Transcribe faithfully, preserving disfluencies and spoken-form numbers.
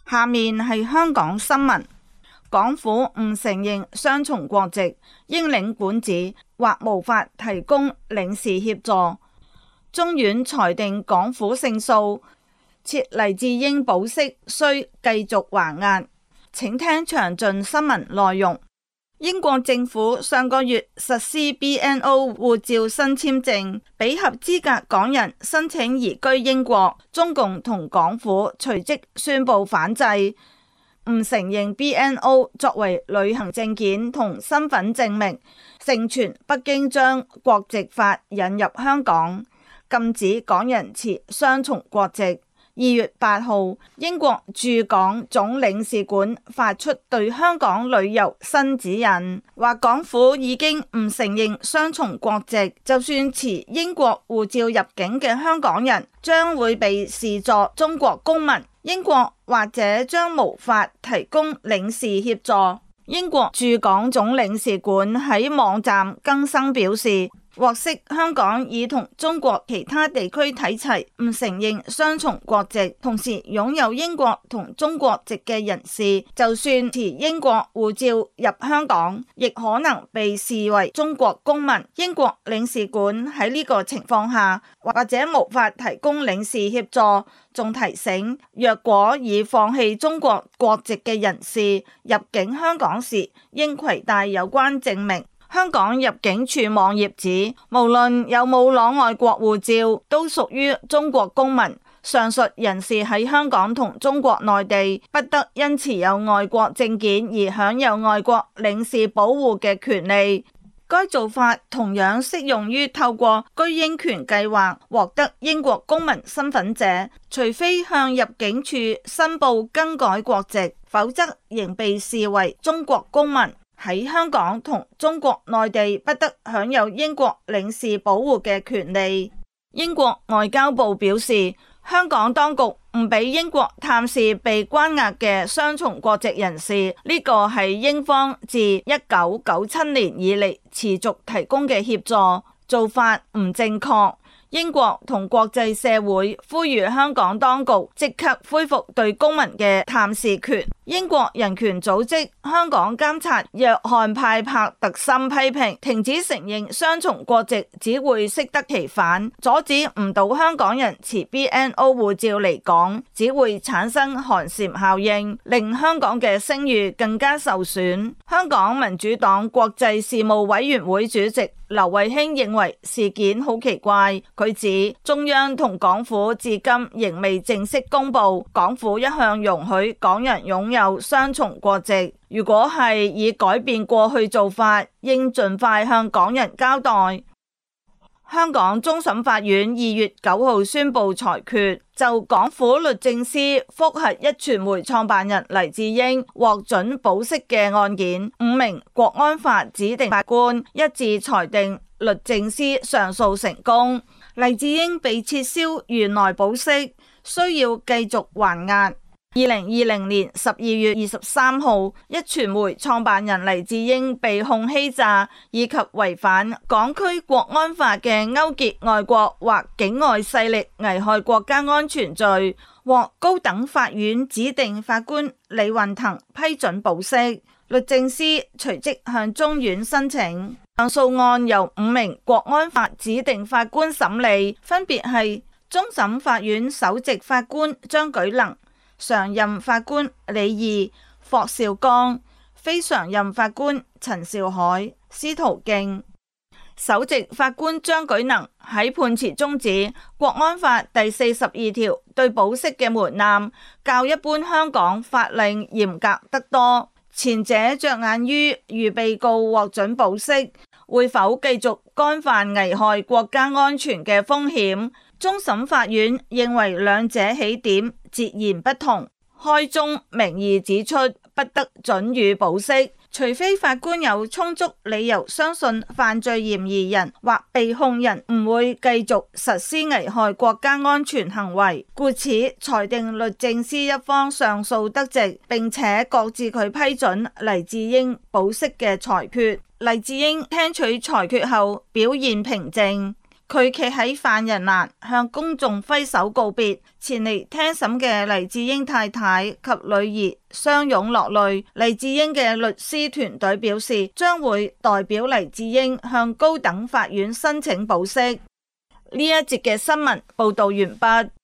下面係香港新聞。港府唔承認雙重國籍，英領管治或無法提供領事協助。中院裁定港府勝訴，撤黎智英保釋需繼續還押。請聽詳盡新聞內容。英國政府上個月實施 B N O 護照新簽證，俾合資格港人申請移居英國。中共同港府隨即宣布反制，唔承認 B N O 作為旅行證件同身份證明，盛傳北京將國籍法引入香港，禁止港人持雙重國籍。二月八號，英國駐港總領事館發出對香港旅遊新指引，話港府已經唔承認雙重國籍，就算持英國護照入境嘅香港人將會被視作中國公民，英國或者將無法提供領事協助。英國駐港總領事館喺網站更新表示，獲悉香港已同中國其他地區睇齊，唔承認雙重國籍，同時擁有英國同中國籍嘅人士，就算持英國護照入香港，亦可能被視為中國公民。英國領事館喺呢個情況下，或者無法提供領事協助，仲提醒，若果已放棄中國國籍嘅人士入境香港時，應攜帶有關證明。香港入境處網頁指，無論有冇攞外國護照，都屬於中國公民。上述人士喺香港同中國內地，不得因持有外國證件而享有外國領事保護嘅權利。該做法同樣適用於透過居英權計劃獲得英國公民身份者，除非向入境處申報更改國籍，否則仍被視為中國公民。喺香港同中國內地不得享有英國領事保護嘅權利。英國外交部表示，香港當局唔俾英國探視被關押嘅雙重國籍人士，呢個係英方自一九九七年以嚟持續提供嘅協助，做法唔正確。英國同國際社會呼籲香港當局即刻恢復對公民嘅探視權。英國人權組織香港監察約翰派柏特森批評，停止承認雙重國籍只會適得其反，阻止唔到香港人持 B N O 護照嚟港，只會產生寒蟬效應，令香港嘅聲譽更加受損。香港民主黨國際事務委員會主席劉慧卿認為事件好奇怪，佢指中央同港府至今仍未正式公布，港府一向容許港人擁有雙重國籍，如果係以改變過去做法，應盡快向港人交代。香港終審法院二月九號宣布裁決，就港府律政司覆核一傳媒創辦人黎智英獲准保釋嘅案件，五名國安法指定法官一致裁定律政司上訴成功，黎智英被撤銷原來保釋，需要繼續還押。二零二零年十二月二十三號，一傳媒創辦人黎智英被控欺詐以及違反港區國安法嘅勾結外國或境外勢力危害國家安全罪，獲高等法院指定法官李運騰批准保釋。律政司隨即向中院申請，上訴案由五名國安法指定法官審理，分別係終審法院首席法官張舉能、常任法官李義、霍兆剛、非常任法官陳兆海、司徒敬。首席法官張舉能喺判詞中指，國安法第四十二條對保釋嘅門檻較一般香港法令嚴格得多，前者着眼於如被告獲准保釋，會否繼續干犯危害國家安全嘅風險。終審法院認為兩者起點截然不同，開宗明義指出不得准予保釋，除非法官有充足理由相信犯罪嫌疑人或被控人唔會繼續實施危害國家安全行為，故此裁定律政司一方上訴得直，並且各自佢批准黎智英保釋嘅裁決。黎智英聽取裁決後表現平靜。 佢企喺犯人欄向公眾揮手告別，前嚟聽審嘅黎智英太太及女兒相擁落淚。黎智英嘅律師團隊表示，將會代表黎智英向高等法院申請保釋。呢一節嘅新聞報道完畢。